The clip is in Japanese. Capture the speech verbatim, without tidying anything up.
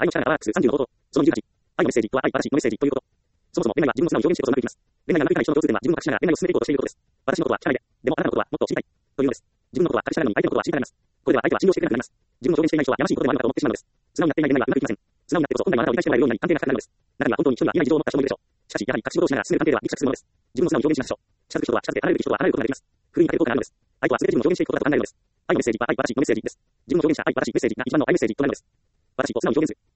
愛の力がアワークスさんじゅうの冒頭。そのにじゅうはち。愛のメッセージとは愛、私のメッセージということ。そもそも恋愛は自分の素直に表現してこそうまくいきます。恋愛がうまくいかない人の共通点は自分の隠しながら恋愛を進めていこうとしていることです。私のことは聞かないで。でもあなたのことはもっと知りたい。というのです。自分のことは隠しながらに相手のことは知りたがります。これでは相手は信用してくれなくなります。自分を表現していない人はやましいことでもあるのかと思ってしまうのです。素直になっていない恋愛はうまくいきません。素直になってこそ本来のあなたを理解してもらえるようになり関係が深くなるのです。中には本当に人には言えない事情を持った人もいるでしょう。しかし、やはり隠し事をしながら進める関係ではギクシャクするものです。自分の素直に表現しましょう。近づく人は近づけ、離れる人は離れることができます。不意にかけることがあるのです。愛とは全て自分を表現していくことだと考えるのです。愛のメッセージは愛、私のメッセージです。自分を表現した愛、私、メッセージが一番の愛メッセージとなるのです。私を素直に表現する。